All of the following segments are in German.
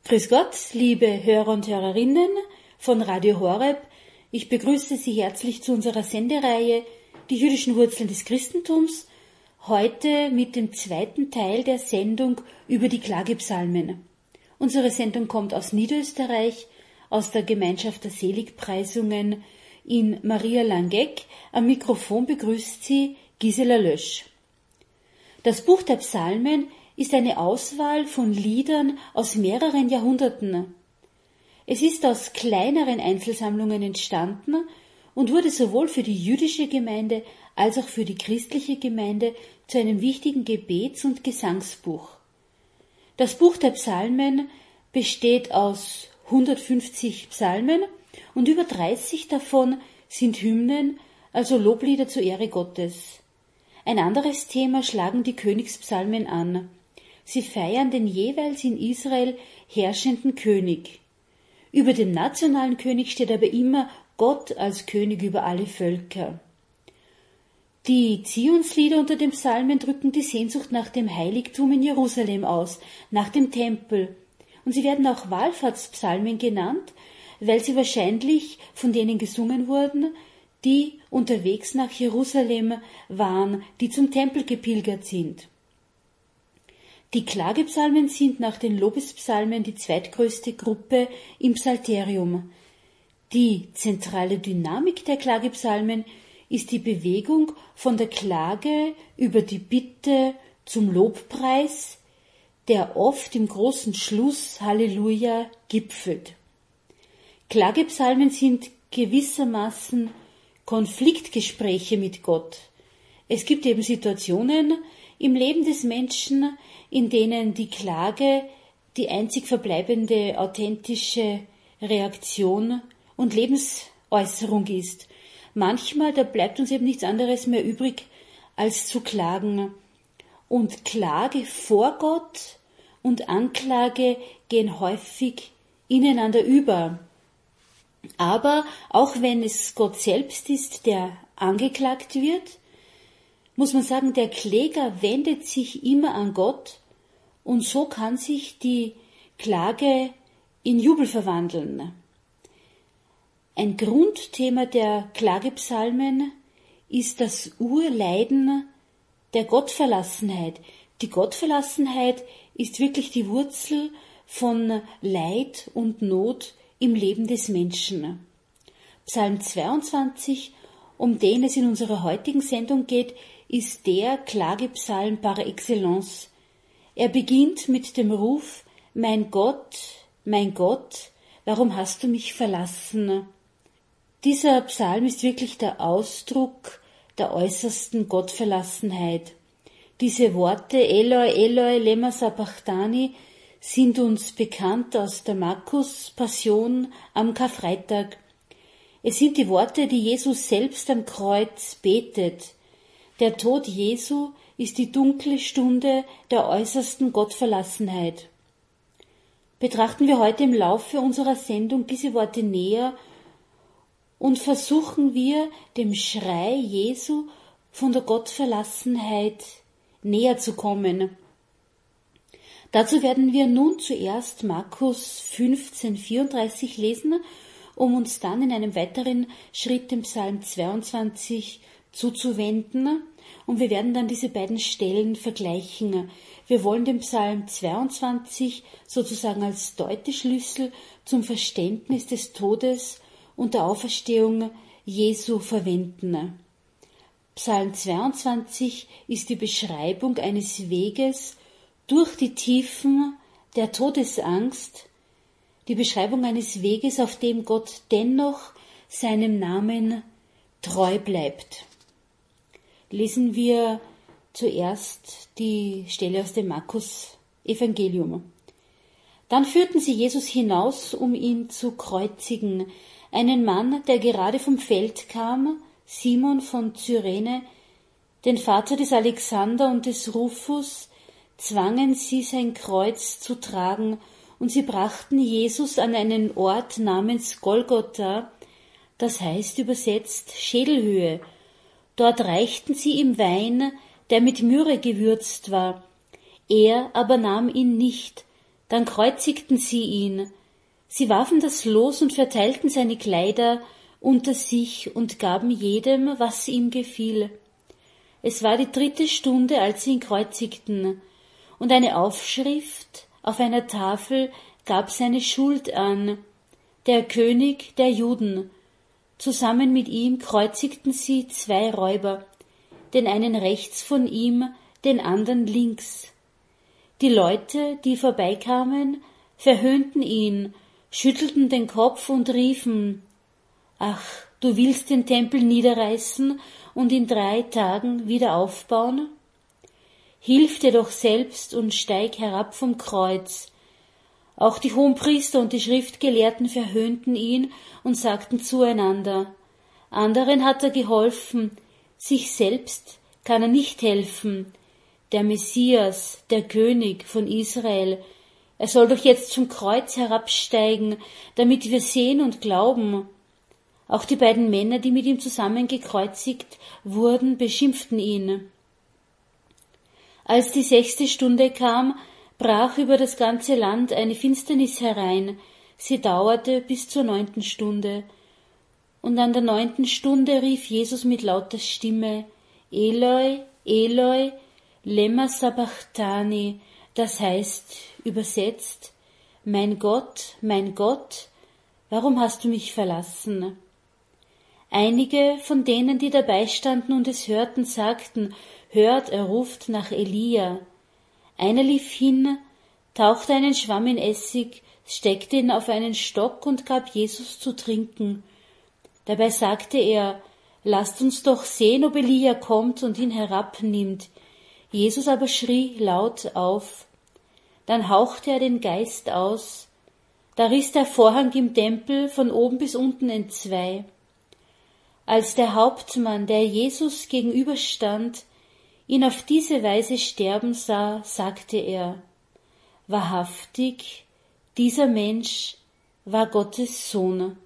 Grüß Gott, liebe Hörer und Hörerinnen von Radio Horeb. Ich begrüße Sie herzlich zu unserer Sendereihe Die jüdischen Wurzeln des Christentums, heute mit dem zweiten Teil der Sendung über die Klagepsalmen. Unsere Sendung kommt aus Niederösterreich, aus der Gemeinschaft der Seligpreisungen in Maria Langeck. Am Mikrofon begrüßt Sie Gisela Lösch. Das Buch der Psalmen ist eine Auswahl von Liedern aus mehreren Jahrhunderten. Es ist aus kleineren Einzelsammlungen entstanden und wurde sowohl für die jüdische Gemeinde als auch für die christliche Gemeinde zu einem wichtigen Gebets- und Gesangsbuch. Das Buch der Psalmen besteht aus 150 Psalmen und über 30 davon sind Hymnen, also Loblieder zur Ehre Gottes. Ein anderes Thema schlagen die Königspsalmen an. Sie feiern den jeweils in Israel herrschenden König. Über dem nationalen König steht aber immer Gott als König über alle Völker. Die Zionslieder unter den Psalmen drücken die Sehnsucht nach dem Heiligtum in Jerusalem aus, nach dem Tempel. Und sie werden auch Wallfahrtspsalmen genannt, weil sie wahrscheinlich von denen gesungen wurden, die unterwegs nach Jerusalem waren, die zum Tempel gepilgert sind. Die Klagepsalmen sind nach den Lobespsalmen die zweitgrößte Gruppe im Psalterium. Die zentrale Dynamik der Klagepsalmen ist die Bewegung von der Klage über die Bitte zum Lobpreis, der oft im großen Schluss Halleluja gipfelt. Klagepsalmen sind gewissermaßen Konfliktgespräche mit Gott. Es gibt eben Situationen im Leben des Menschen, in denen die Klage die einzig verbleibende authentische Reaktion und Lebensäußerung ist. Manchmal, da bleibt uns eben nichts anderes mehr übrig, als zu klagen. Und Klage vor Gott und Anklage gehen häufig ineinander über. Aber auch wenn es Gott selbst ist, der angeklagt wird, muss man sagen, der Kläger wendet sich immer an Gott und so kann sich die Klage in Jubel verwandeln. Ein Grundthema der Klagepsalmen ist das Urleiden der Gottverlassenheit. Die Gottverlassenheit ist wirklich die Wurzel von Leid und Not im Leben des Menschen. Psalm 22, um den es in unserer heutigen Sendung geht, ist der Klagepsalm par excellence. Er beginnt mit dem Ruf: mein Gott, warum hast du mich verlassen? Dieser Psalm ist wirklich der Ausdruck der äußersten Gottverlassenheit. Diese Worte Eloi, Eloi, lema sabachthani sind uns bekannt aus der Markus-Passion am Karfreitag. Es sind die Worte, die Jesus selbst am Kreuz betet. Der Tod Jesu ist die dunkle Stunde der äußersten Gottverlassenheit. Betrachten wir heute im Laufe unserer Sendung diese Worte näher und versuchen wir, dem Schrei Jesu von der Gottverlassenheit näher zu kommen. Dazu werden wir nun zuerst Markus 15,34 lesen, um uns dann in einem weiteren Schritt dem Psalm 22 zuzuwenden. Und wir werden dann diese beiden Stellen vergleichen. Wir wollen den Psalm 22 sozusagen als Deuteschlüssel zum Verständnis des Todes und der Auferstehung Jesu verwenden. Psalm 22 ist die Beschreibung eines Weges durch die Tiefen der Todesangst, die Beschreibung eines Weges, auf dem Gott dennoch seinem Namen treu bleibt. Lesen wir zuerst die Stelle aus dem Markus-Evangelium. Dann führten sie Jesus hinaus, um ihn zu kreuzigen. Einen Mann, der gerade vom Feld kam, Simon von Cyrene, den Vater des Alexander und des Rufus, zwangen sie sein Kreuz zu tragen, und sie brachten Jesus an einen Ort namens Golgotha, das heißt übersetzt Schädelhöhe. Dort reichten sie ihm Wein, der mit Myrrhe gewürzt war. Er aber nahm ihn nicht, Dann kreuzigten sie ihn. Sie warfen das Los und verteilten seine Kleider unter sich und gaben jedem, was ihm gefiel. Es war die 3. Stunde, als sie ihn kreuzigten, und eine Aufschrift auf einer Tafel gab seine Schuld an: der König der Juden. Zusammen mit ihm kreuzigten sie 2 Räuber, den einen rechts von ihm, den anderen links. Die Leute, die vorbeikamen, verhöhnten ihn, schüttelten den Kopf und riefen: »Ach, du willst den Tempel niederreißen und in 3 Tagen wieder aufbauen? Hilf dir doch selbst und steig herab vom Kreuz.« Auch die Hohenpriester und die Schriftgelehrten verhöhnten ihn und sagten zueinander: »Anderen hat er geholfen, sich selbst kann er nicht helfen. Der Messias, der König von Israel, er soll doch jetzt zum Kreuz herabsteigen, damit wir sehen und glauben.« Auch die beiden Männer, die mit ihm zusammen gekreuzigt wurden, beschimpften ihn. Als die 6. Stunde kam, brach über das ganze Land eine Finsternis herein. Sie dauerte bis zur 9. Stunde. Und an der 9. Stunde rief Jesus mit lauter Stimme: »Eloi, Eloi, lema sabachthani«, das heißt, übersetzt: »Mein Gott, warum hast du mich verlassen?« Einige von denen, die dabei standen und es hörten, sagten: »Hört, er ruft nach Elia.« Einer lief hin, tauchte einen Schwamm in Essig, steckte ihn auf einen Stock und gab Jesus zu trinken. Dabei sagte er: »Lasst uns doch sehen, ob Elia kommt und ihn herabnimmt.« Jesus aber schrie laut auf. Dann hauchte er den Geist aus. Da riss der Vorhang im Tempel von oben bis unten entzwei. Als der Hauptmann, der Jesus gegenüberstand, ihn auf diese Weise sterben sah, sagte er: »Wahrhaftig, dieser Mensch war Gottes Sohn.«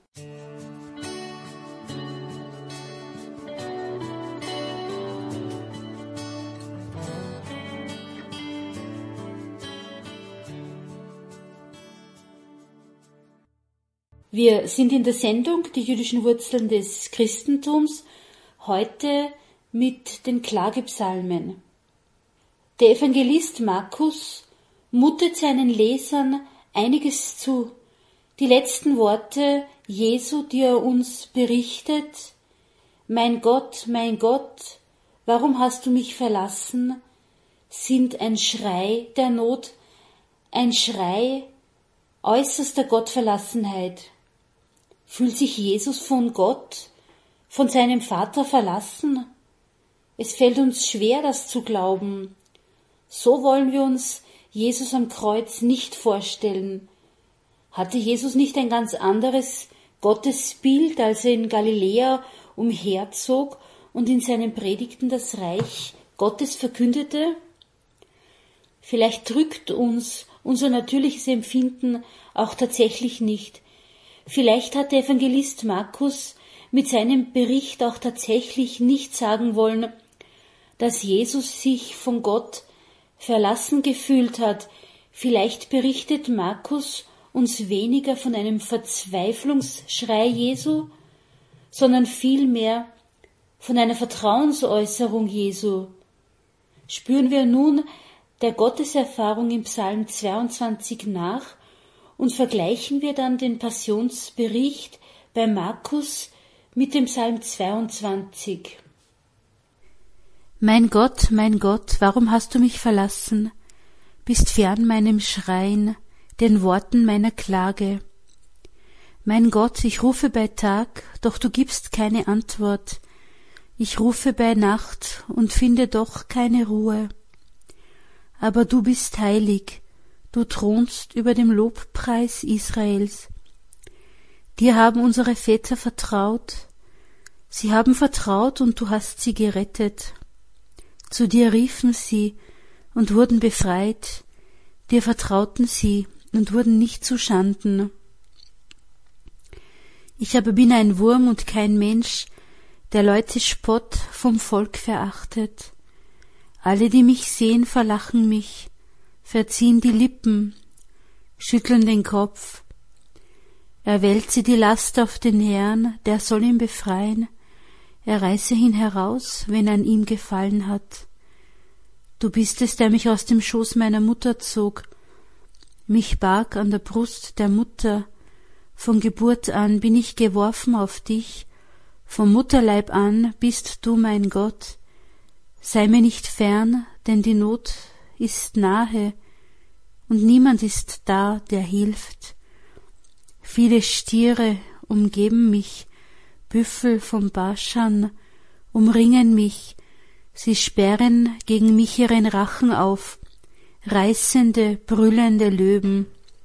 Wir sind in der Sendung Die jüdischen Wurzeln des Christentums, heute mit den Klagepsalmen. Der Evangelist Markus mutet seinen Lesern einiges zu. Die letzten Worte Jesu, die er uns berichtet: »Mein Gott, warum hast du mich verlassen?«, sind ein Schrei der Not, ein Schrei äußerster Gottverlassenheit. Fühlt sich Jesus von Gott, von seinem Vater verlassen? Es fällt uns schwer, das zu glauben. So wollen wir uns Jesus am Kreuz nicht vorstellen. Hatte Jesus nicht ein ganz anderes Gottesbild, als er in Galiläa umherzog und in seinen Predigten das Reich Gottes verkündete? Vielleicht drückt uns unser natürliches Empfinden auch tatsächlich nicht. Vielleicht hat der Evangelist Markus mit seinem Bericht auch tatsächlich nicht sagen wollen, dass Jesus sich von Gott verlassen gefühlt hat. Vielleicht berichtet Markus uns weniger von einem Verzweiflungsschrei Jesu, sondern vielmehr von einer Vertrauensäußerung Jesu. Spüren wir nun der Gotteserfahrung im Psalm 22 nach und vergleichen wir dann den Passionsbericht bei Markus mit dem Psalm 22. Mein Gott, warum hast du mich verlassen? Bist fern meinem Schreien, den Worten meiner Klage. Mein Gott, ich rufe bei Tag, doch du gibst keine Antwort. Ich rufe bei Nacht und finde doch keine Ruhe. Aber du bist heilig, du thronst über dem Lobpreis Israels. Dir haben unsere Väter vertraut, sie haben vertraut und du hast sie gerettet. Zu dir riefen sie und wurden befreit, dir vertrauten sie und wurden nicht zu Schanden. Ich aber bin ein Wurm und kein Mensch, der Leute Spott vom Volk verachtet. Alle, die mich sehen, verlachen mich, verziehen die Lippen. schütteln den Kopf. Er wälze die Last auf den Herrn, der soll ihn befreien. Er reiße ihn heraus, wenn an ihm gefallen hat. Du bist es, der mich aus dem Schoß meiner Mutter zog, mich barg an der Brust der Mutter. Von Geburt an bin ich geworfen auf dich, vom Mutterleib an bist du mein Gott. Sei mir nicht fern, denn die Not ist nahe, und niemand ist da, der hilft. Viele Stiere umgeben mich, Büffel vom Baschan umringen mich, sie sperren gegen mich ihren Rachen auf, reißende, brüllende Löwen.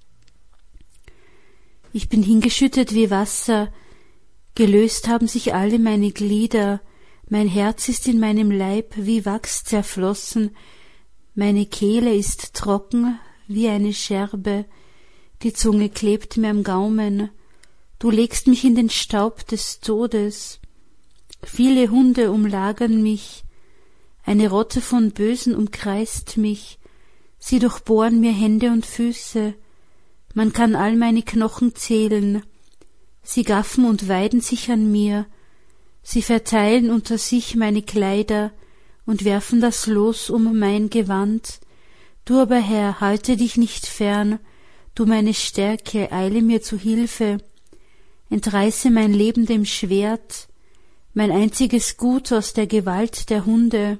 Ich bin hingeschüttet wie Wasser, gelöst haben sich alle meine Glieder, mein Herz ist in meinem Leib wie Wachs zerflossen, meine Kehle ist trocken wie eine Scherbe, die Zunge klebt mir am Gaumen, du legst mich in den Staub des Todes. Viele Hunde umlagern mich, eine Rotte von Bösen umkreist mich, sie durchbohren mir Hände und Füße, man kann all meine Knochen zählen, sie gaffen und weiden sich an mir, sie verteilen unter sich meine Kleider und werfen das Los um mein Gewand. Du aber, Herr, halte dich nicht fern, du meine Stärke, eile mir zu Hilfe, entreiße mein Leben dem Schwert, mein einziges Gut aus der Gewalt der Hunde.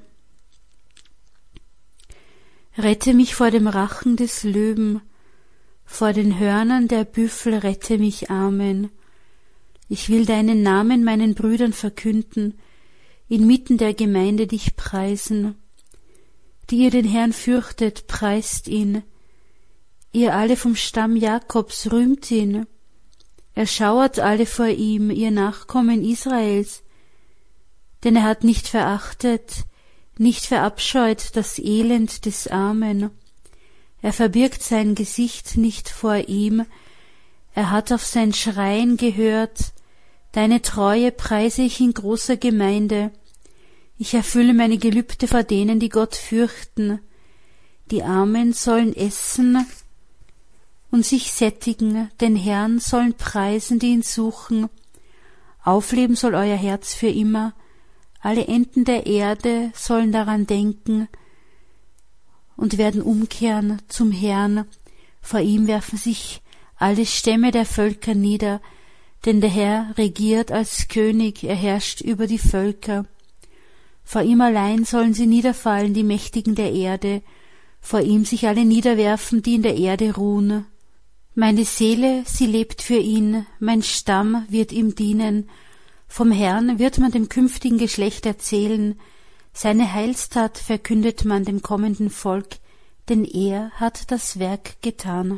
Rette mich vor dem Rachen des Löwen, vor den Hörnern der Büffel rette mich, Amen. Ich will deinen Namen meinen Brüdern verkünden, inmitten der Gemeinde dich preisen. Die ihr den Herrn fürchtet, preist ihn. Ihr alle vom Stamm Jakobs, rühmt ihn. Erschauert alle vor ihm, ihr Nachkommen Israels. Denn er hat nicht verachtet, nicht verabscheut das Elend des Armen. Er verbirgt sein Gesicht nicht vor ihm, er hat auf sein Schreien gehört. Deine Treue preise ich in großer Gemeinde. Ich erfülle meine Gelübde vor denen, die Gott fürchten. Die Armen sollen essen und sich sättigen, den Herrn sollen preisen, die ihn suchen. Aufleben soll euer Herz für immer. Alle Enden der Erde sollen daran denken und werden umkehren zum Herrn. Vor ihm werfen sich alle Stämme der Völker nieder, denn der Herr regiert als König, er herrscht über die Völker. Vor ihm allein sollen sie niederfallen, die Mächtigen der Erde, vor ihm sich alle niederwerfen, die in der Erde ruhen. Meine Seele, sie lebt für ihn, mein Stamm wird ihm dienen. Vom Herrn wird man dem künftigen Geschlecht erzählen, seine Heilstat verkündet man dem kommenden Volk, denn er hat das Werk getan.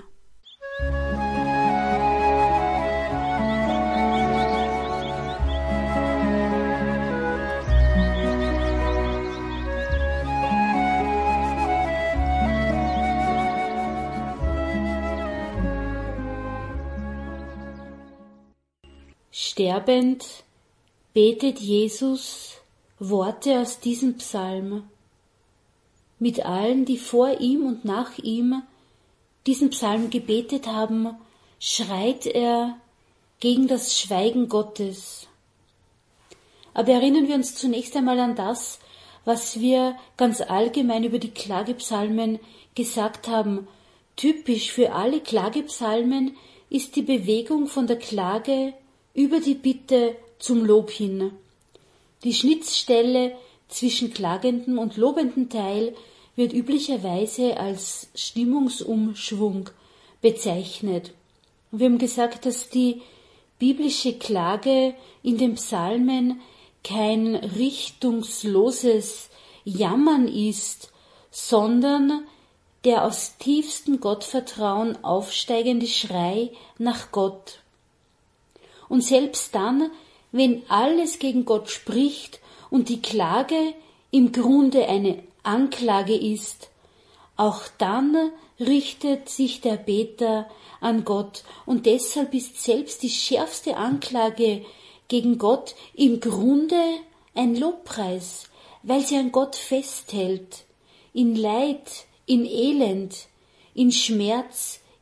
Sterbend betet Jesus Worte aus diesem Psalm. Mit allen, die vor ihm und nach ihm diesen Psalm gebetet haben, schreit er gegen das Schweigen Gottes. Aber erinnern wir uns zunächst einmal an das, was wir ganz allgemein über die Klagepsalmen gesagt haben. Typisch für alle Klagepsalmen ist die Bewegung von der Klage über die Bitte zum Lob hin. Die Schnittstelle zwischen klagendem und lobendem Teil wird üblicherweise als Stimmungsumschwung bezeichnet. Und wir haben gesagt, dass die biblische Klage in den Psalmen kein richtungsloses Jammern ist, sondern der aus tiefstem Gottvertrauen aufsteigende Schrei nach Gott. Und selbst dann, wenn alles gegen Gott spricht und die Klage im Grunde eine Anklage ist, auch dann richtet sich der Beter an Gott und deshalb ist selbst die schärfste Anklage gegen Gott im Grunde ein Lobpreis, weil sie an Gott festhält, in Leid, in Elend, in Schmerz,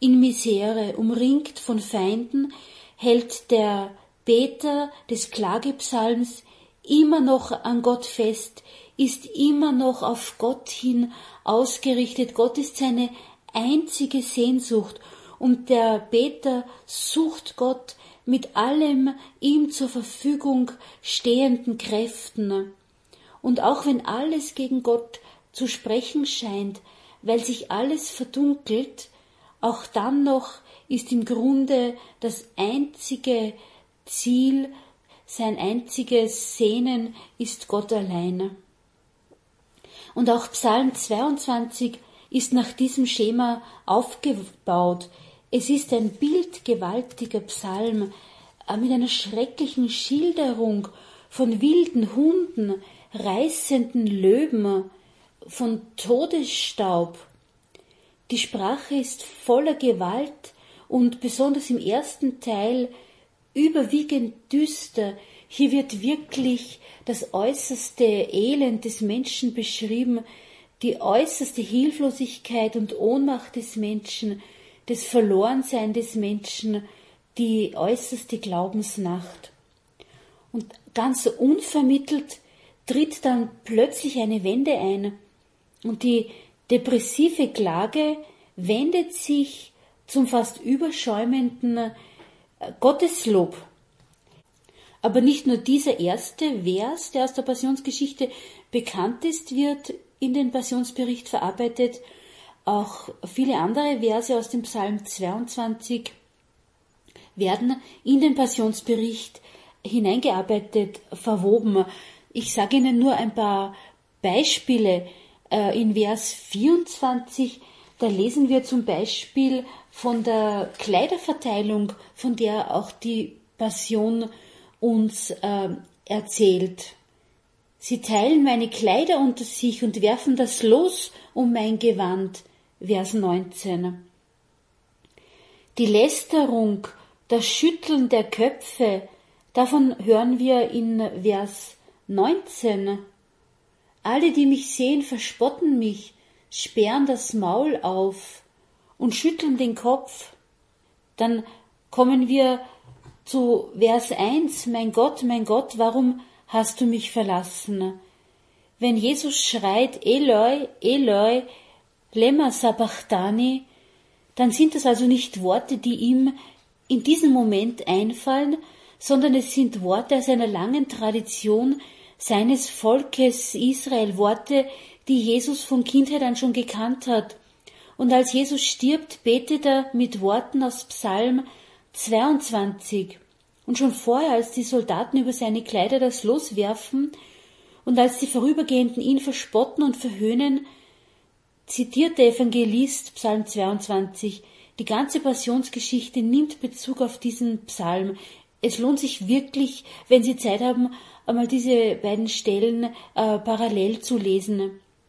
in Misere, umringt von Feinden, hält der Beter des Klagepsalms immer noch an Gott fest, ist immer noch auf Gott hin ausgerichtet. Gott ist seine einzige Sehnsucht und der Beter sucht Gott mit allem ihm zur Verfügung stehenden Kräften. Und auch wenn alles gegen Gott zu sprechen scheint, weil sich alles verdunkelt, auch dann noch ist im Grunde das einzige Ziel, sein einziges Sehnen ist Gott alleine. Und auch Psalm 22 ist nach diesem Schema aufgebaut. Es ist ein bildgewaltiger Psalm mit einer schrecklichen Schilderung von wilden Hunden, reißenden Löwen, von Todesstaub. Die Sprache ist voller Gewalt und besonders im ersten Teil überwiegend düster. Hier wird wirklich das äußerste Elend des Menschen beschrieben, die äußerste Hilflosigkeit und Ohnmacht des Menschen, das Verlorensein des Menschen, die äußerste Glaubensnacht. Und ganz unvermittelt tritt dann plötzlich eine Wende ein und die depressive Klage wendet sich zum fast überschäumenden Gotteslob. Aber nicht nur dieser erste Vers, der aus der Passionsgeschichte bekannt ist, wird in den Passionsbericht verarbeitet. Auch viele andere Verse aus dem Psalm 22 werden in den Passionsbericht hineingearbeitet, verwoben. Ich sage Ihnen nur ein paar Beispiele. In Vers 24, da lesen wir zum Beispiel von der Kleiderverteilung, von der auch die Passion uns erzählt. Sie teilen meine Kleider unter sich und werfen das Los um mein Gewand. Vers 19. Die Lästerung, das Schütteln der Köpfe, davon hören wir in Vers 19. Alle, die mich sehen, verspotten mich, sperren das Maul auf und schütteln den Kopf. Dann kommen wir zu Vers 1. Mein Gott, warum hast du mich verlassen? Wenn Jesus schreit, Eloi, Eloi, lema sabachthani, dann sind das also nicht Worte, die ihm in diesem Moment einfallen, sondern es sind Worte aus einer langen Tradition seines Volkes Israel, Worte, die Jesus von Kindheit an schon gekannt hat. Und als Jesus stirbt, betet er mit Worten aus Psalm 22. Und schon vorher, als die Soldaten über seine Kleider das Los werfen und als die Vorübergehenden ihn verspotten und verhöhnen, zitiert der Evangelist Psalm 22. Die ganze Passionsgeschichte nimmt Bezug auf diesen Psalm. Es lohnt sich wirklich, wenn Sie Zeit haben, einmal diese beiden Stellen parallel zu lesen.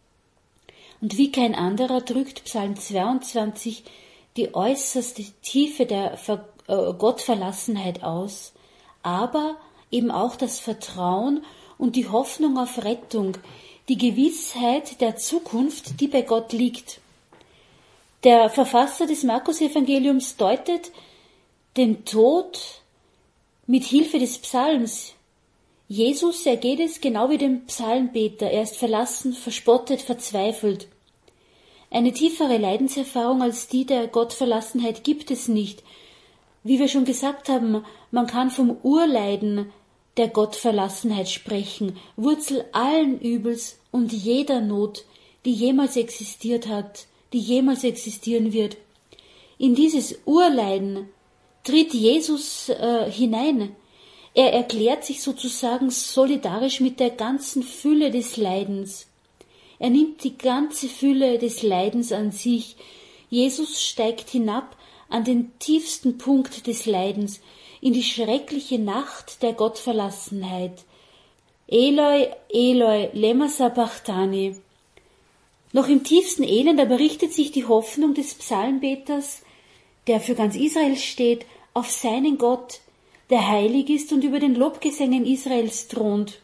Und wie kein anderer drückt Psalm 22 die äußerste Tiefe der Gottverlassenheit aus, aber eben auch das Vertrauen und die Hoffnung auf Rettung, die Gewissheit der Zukunft, die bei Gott liegt. Der Verfasser des Markus-Evangeliums deutet den Tod mit Hilfe des Psalms. Jesus ergeht es genau wie dem Psalmbeter. Er ist verlassen, verspottet, verzweifelt. Eine tiefere Leidenserfahrung als die der Gottverlassenheit gibt es nicht. Wie wir schon gesagt haben, man kann vom Urleiden der Gottverlassenheit sprechen, Wurzel allen Übels und jeder Not, die jemals existiert hat, die jemals existieren wird. In dieses Urleiden tritt Jesus hinein. Er erklärt sich sozusagen solidarisch mit der ganzen Fülle des Leidens. Er nimmt die ganze Fülle des Leidens an sich. Jesus steigt hinab an den tiefsten Punkt des Leidens, in die schreckliche Nacht der Gottverlassenheit. Eloi, Eloi, lema sabachthani. Noch im tiefsten Elend aber richtet sich die Hoffnung des Psalmbeters, der für ganz Israel steht, auf seinen Gott, der heilig ist und über den Lobgesängen Israels thront.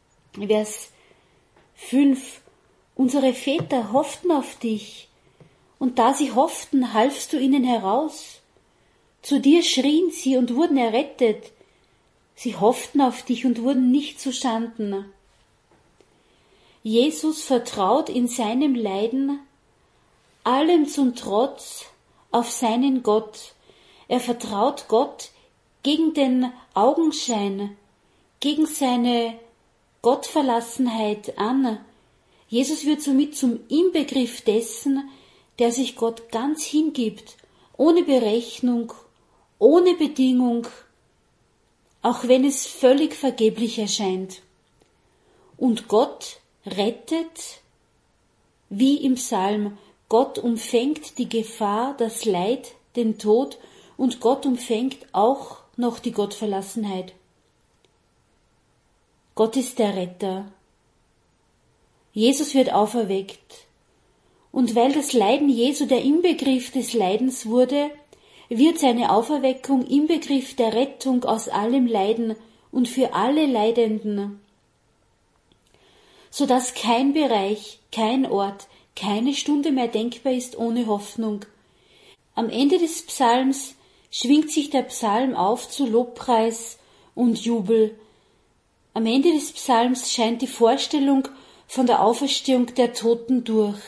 Vers 5. Unsere Väter hofften auf dich Und da sie hofften, halfst du ihnen heraus. Zu dir schrien sie und wurden errettet. Sie hofften auf dich und wurden nicht zuschanden. Jesus vertraut in seinem Leiden allem zum Trotz auf seinen Gott. Er vertraut Gott gegen den Augenschein, gegen seine Gottverlassenheit an. Jesus wird somit zum Inbegriff dessen, der sich Gott ganz hingibt, ohne Berechnung, ohne Bedingung, auch wenn es völlig vergeblich erscheint. Und Gott rettet, wie im Psalm, Gott umfängt die Gefahr, das Leid, den Tod, und Gott umfängt auch noch die Gottverlassenheit. Gott ist der Retter. Jesus wird auferweckt. Und weil das Leiden Jesu der Inbegriff des Leidens wurde, wird seine Auferweckung Inbegriff der Rettung aus allem Leiden und für alle Leidenden, sodass kein Bereich, kein Ort, keine Stunde mehr denkbar ist ohne Hoffnung. Am Ende des Psalms schwingt sich der Psalm auf zu Lobpreis und Jubel. Am Ende des Psalms scheint die Vorstellung von der Auferstehung der Toten durch.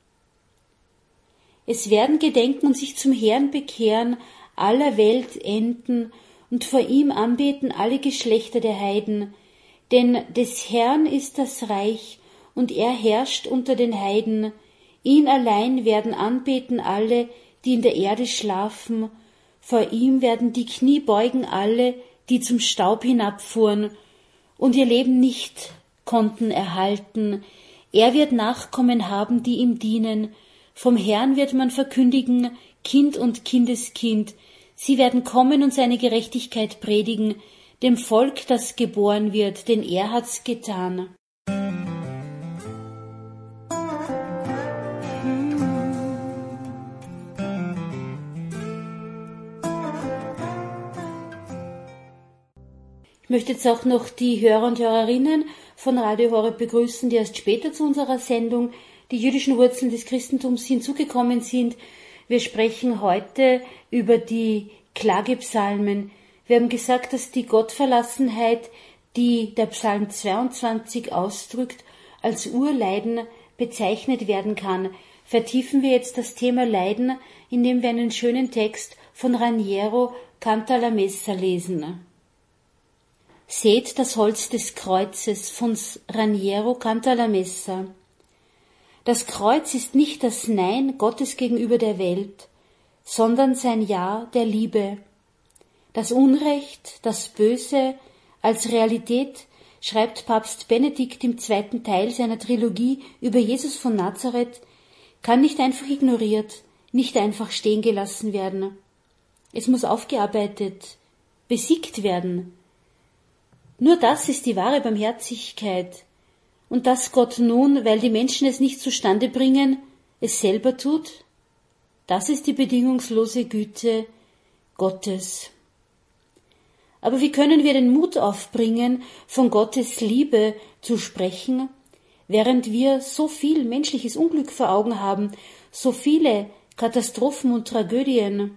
Es werden gedenken und sich zum Herrn bekehren aller Welt Enden und vor ihm anbeten alle Geschlechter der Heiden. Denn des Herrn ist das Reich und er herrscht unter den Heiden. Ihn allein werden anbeten alle, die in der Erde schlafen. Vor ihm werden die Knie beugen alle, die zum Staub hinabfuhren und ihr Leben nicht konnten erhalten. Er wird Nachkommen haben, die ihm dienen. Vom Herrn wird man verkündigen, Kind und Kindeskind. Sie werden kommen und seine Gerechtigkeit predigen, dem Volk, das geboren wird, denn er hat's getan. Ich möchte jetzt auch noch die Hörer und Hörerinnen von Radio Horeb begrüßen, die erst später zu unserer Sendung die jüdischen Wurzeln des Christentums hinzugekommen sind. Wir sprechen heute über die Klagepsalmen. Wir haben gesagt, dass die Gottverlassenheit, die der Psalm 22 ausdrückt, als Urleiden bezeichnet werden kann. Vertiefen wir jetzt das Thema Leiden, indem wir einen schönen Text von Raniero Cantalamessa lesen. Seht das Holz des Kreuzes von Raniero Cantalamessa. Das Kreuz ist nicht das Nein Gottes gegenüber der Welt, sondern sein Ja der Liebe. Das Unrecht, das Böse als Realität schreibt Papst Benedikt im 2. Teil seiner Trilogie über Jesus von Nazareth, kann nicht einfach ignoriert, nicht einfach stehen gelassen werden. Es muss aufgearbeitet, besiegt werden. Nur das ist die wahre Barmherzigkeit. Und dass Gott nun, weil die Menschen es nicht zustande bringen, es selber tut, das ist die bedingungslose Güte Gottes. Aber wie können wir den Mut aufbringen, von Gottes Liebe zu sprechen, während wir so viel menschliches Unglück vor Augen haben, so viele Katastrophen und Tragödien?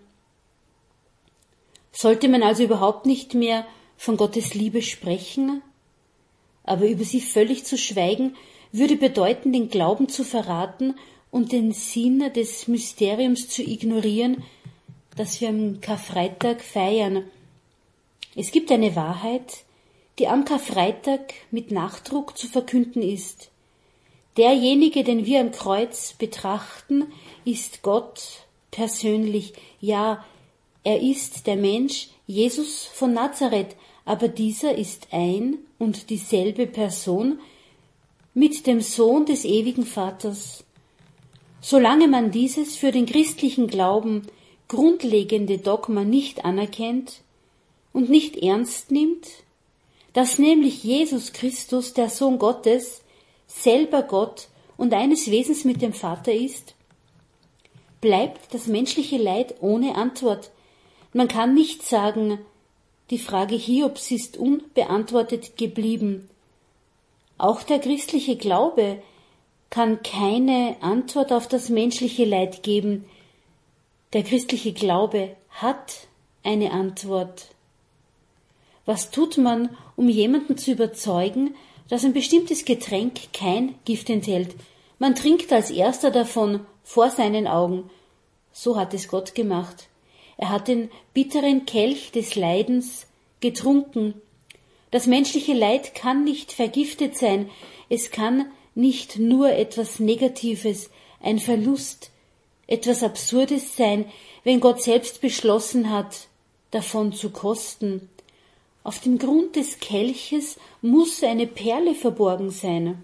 Sollte man also überhaupt nicht mehr von Gottes Liebe sprechen? Aber über sie völlig zu schweigen, würde bedeuten, den Glauben zu verraten und den Sinn des Mysteriums zu ignorieren, das wir am Karfreitag feiern. Es gibt eine Wahrheit, die am Karfreitag mit Nachdruck zu verkünden ist. Derjenige, den wir am Kreuz betrachten, ist Gott persönlich. Ja, er ist der Mensch, Jesus von Nazareth, aber dieser ist ein und dieselbe Person mit dem Sohn des ewigen Vaters. Solange man dieses für den christlichen Glauben grundlegende Dogma nicht anerkennt und nicht ernst nimmt, dass nämlich Jesus Christus, der Sohn Gottes, selber Gott und eines Wesens mit dem Vater ist, bleibt das menschliche Leid ohne Antwort. Man kann nicht sagen, die Frage Hiobs ist unbeantwortet geblieben. Auch der christliche Glaube, kann keine Antwort auf das menschliche Leid geben. Der christliche Glaube hat eine Antwort. Was tut man, um jemanden zu überzeugen, dass ein bestimmtes Getränk kein Gift enthält? Man trinkt als erster davon vor seinen Augen. So hat es Gott gemacht. Er hat den bitteren Kelch des Leidens getrunken. Das menschliche Leid kann nicht vergiftet sein. Es kann nicht nur etwas Negatives, ein Verlust, etwas Absurdes sein, wenn Gott selbst beschlossen hat, davon zu kosten. Auf dem Grund des Kelches muss eine Perle verborgen sein.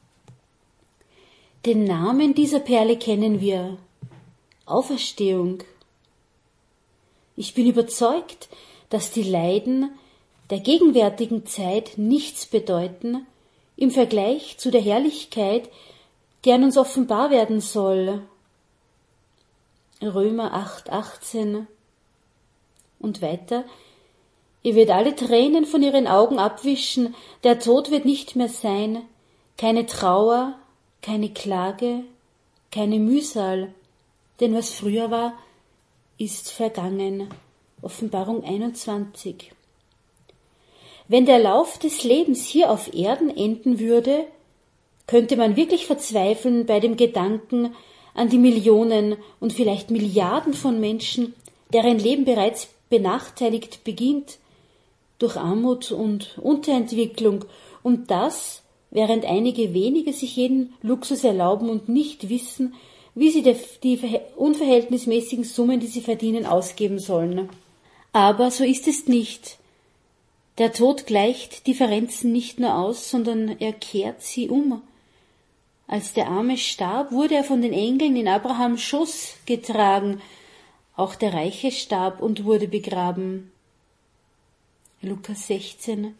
Den Namen dieser Perle kennen wir: Auferstehung. Ich bin überzeugt, dass die Leiden der gegenwärtigen Zeit nichts bedeuten im Vergleich zu der Herrlichkeit, die an uns offenbar werden soll. Römer 8,18 und weiter: Ihr werdet alle Tränen von ihren Augen abwischen, der Tod wird nicht mehr sein, keine Trauer, keine Klage, keine Mühsal, denn was früher war, ist vergangen. Offenbarung 21. Wenn der Lauf des Lebens hier auf Erden enden würde, könnte man wirklich verzweifeln bei dem Gedanken an die Millionen und vielleicht Milliarden von Menschen, deren Leben bereits benachteiligt beginnt durch Armut und Unterentwicklung, und das, während einige wenige sich jeden Luxus erlauben und nicht wissen, wie sie die unverhältnismäßigen Summen, die sie verdienen, ausgeben sollen. Aber so ist es nicht. Der Tod gleicht Differenzen nicht nur aus, sondern er kehrt sie um. Als der Arme starb, wurde er von den Engeln in Abrahams Schoß getragen. Auch der Reiche starb und wurde begraben. Lukas 16.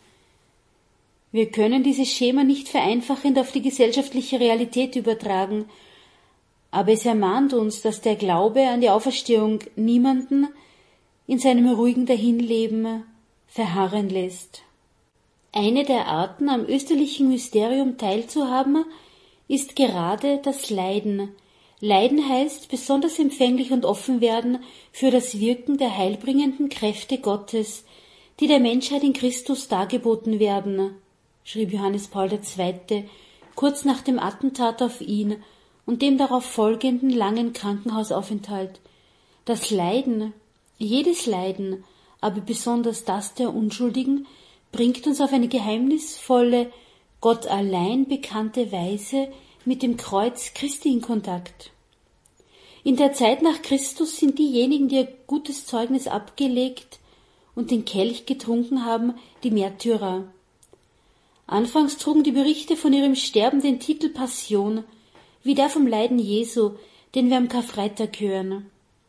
Wir können dieses Schema nicht vereinfachend auf die gesellschaftliche Realität übertragen, aber es ermahnt uns, dass der Glaube an die Auferstehung niemanden in seinem ruhigen Dahinleben verharren lässt. Eine der Arten, am österlichen Mysterium teilzuhaben, ist gerade das Leiden. Leiden heißt besonders empfänglich und offen werden für das Wirken der heilbringenden Kräfte Gottes, die der Menschheit in Christus dargeboten werden, schrieb Johannes Paul II. Kurz nach dem Attentat auf ihn und dem darauf folgenden langen Krankenhausaufenthalt. Das Leiden, jedes Leiden, aber besonders das der Unschuldigen, bringt uns auf eine geheimnisvolle, Gott allein bekannte Weise mit dem Kreuz Christi in Kontakt. In der Zeit nach Christus sind diejenigen, die ihr gutes Zeugnis abgelegt und den Kelch getrunken haben, die Märtyrer. Anfangs trugen die Berichte von ihrem Sterben den Titel Passion, wie der vom Leiden Jesu, den wir am Karfreitag hören.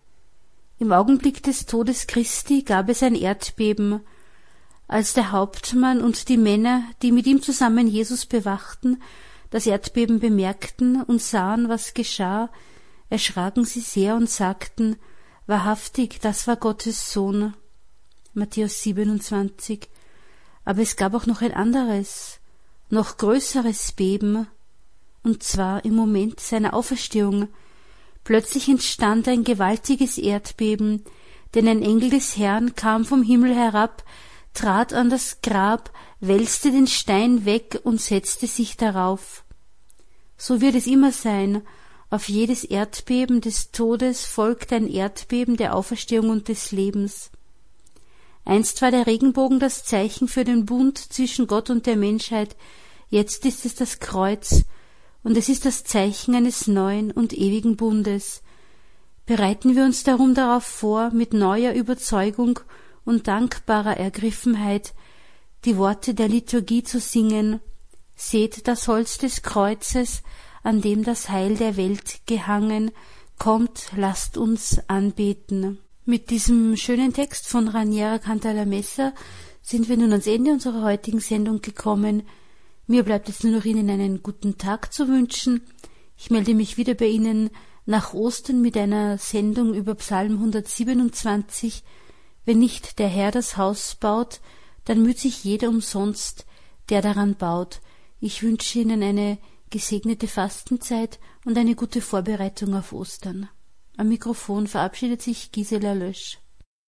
Im Augenblick des Todes Christi gab es ein Erdbeben, als der Hauptmann und die Männer, die mit ihm zusammen Jesus bewachten, das Erdbeben bemerkten und sahen, was geschah, erschraken sie sehr und sagten: Wahrhaftig, das war Gottes Sohn. Matthäus 27. Aber es gab auch noch ein anderes, noch größeres Beben, und zwar im Moment seiner Auferstehung. Plötzlich entstand ein gewaltiges Erdbeben, denn ein Engel des Herrn kam vom Himmel herab, trat an das Grab, wälzte den Stein weg und setzte sich darauf. So wird es immer sein, auf jedes Erdbeben des Todes folgt ein Erdbeben der Auferstehung und des Lebens. Einst war der Regenbogen das Zeichen für den Bund zwischen Gott und der Menschheit, jetzt ist es das Kreuz, und es ist das Zeichen eines neuen und ewigen Bundes. Bereiten wir uns darum darauf vor, mit neuer Überzeugung und dankbarer Ergriffenheit die Worte der Liturgie zu singen: Seht das Holz des Kreuzes, an dem das Heil der Welt gehangen, kommt, lasst uns anbeten. Mit diesem schönen Text von Raniera Cantalamessa sind wir nun ans Ende unserer heutigen Sendung gekommen. Mir bleibt jetzt nur noch Ihnen einen guten Tag zu wünschen. Ich melde mich wieder bei Ihnen nach Ostern mit einer Sendung über Psalm 127. Wenn nicht der Herr das Haus baut, dann müht sich jeder umsonst, der daran baut. Ich wünsche Ihnen eine gesegnete Fastenzeit und eine gute Vorbereitung auf Ostern. Am Mikrofon verabschiedet sich Gisela Lösch.